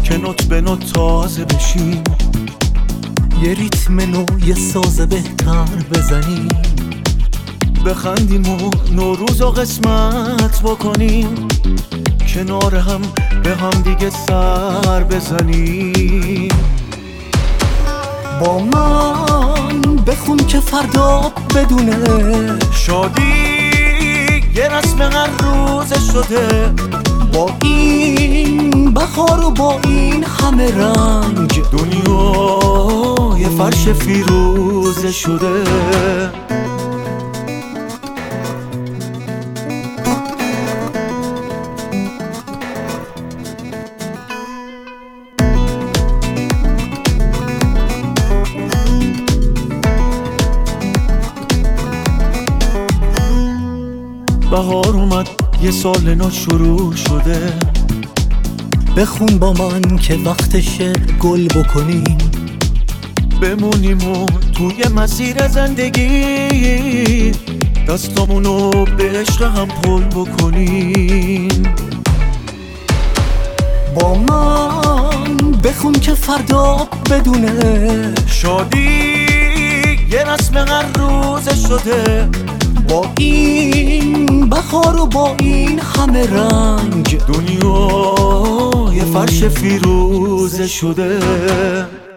که نوت به نوت تازه بشیم، یه ریتم نو یه ساز بهتر بزنیم، بخندیم و نوروز و قسمت بکنیم، کنار هم به هم دیگه سر بزنیم. با من بخون که فردا بدونه شادی یه رسم هر روز شده، با این بهار و با این همه رنگ دنیا یه فرش فیروزه شده. بهار اومد یه سال نو شروع شده، بخون با من که وقتشه گل بکنیم، بمونیم و توی مسیر زندگی دستامونو به عشق هم پل بکنیم. با من بخون که فردا بدونه شادی یه رسم هر روز شده، با این بهار و با این همه رنگ دنیا یه فرش فیروزه شده.